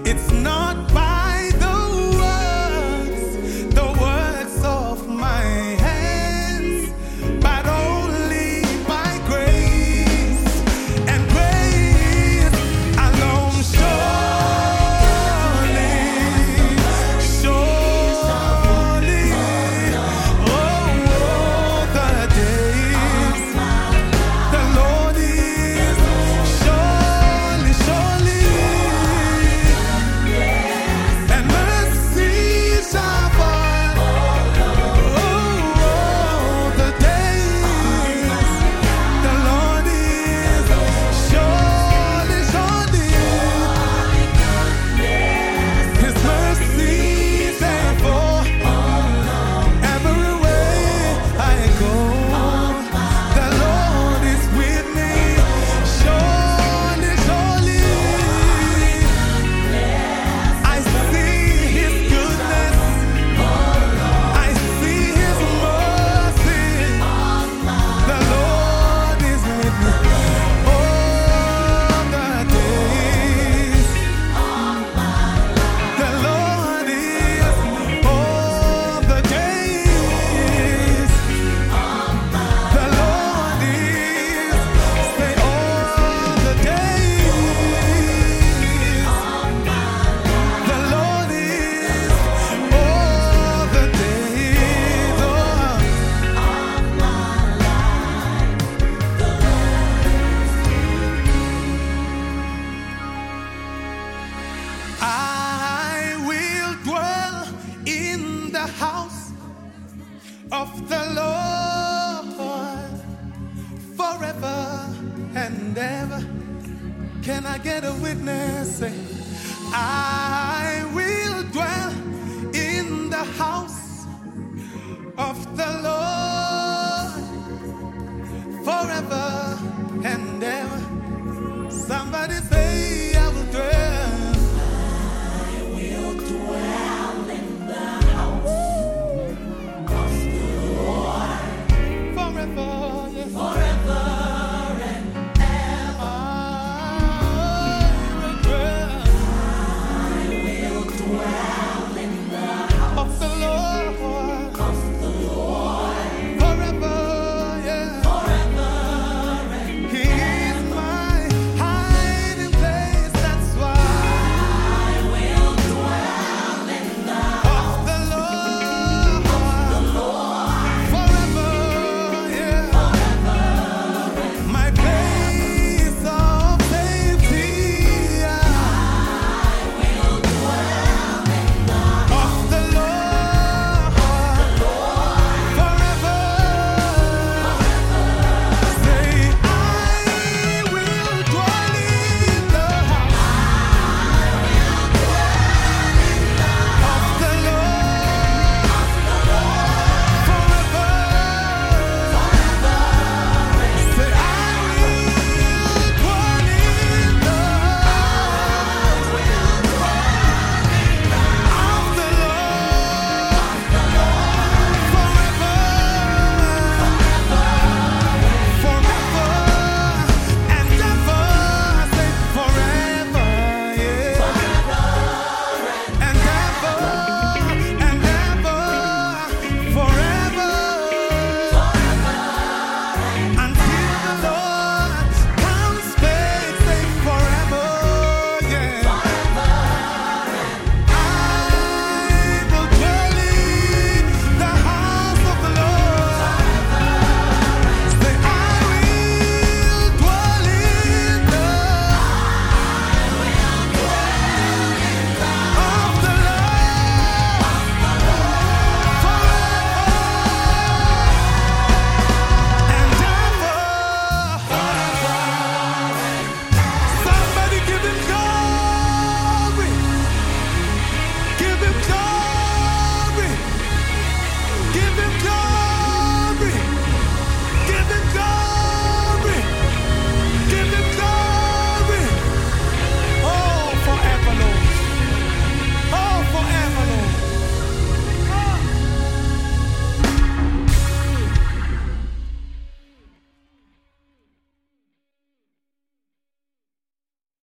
It's not by the works of my hands, but only by grace and grace alone. Surely, surely, oh, the days the Lord is surely, surely, and mercy shall follow. Oh, the days the Lord is surely, surely, His mercy therefore everywhere I go. The Lord is with me. Surely, surely, I see His goodness. I see His mercy. The Lord is with me. All the days. The Lord is all the days. The Lord is, say all the days. The Lord is all the days. I will dwell in the house of the Lord forever and ever. Can I get a witness? Say, I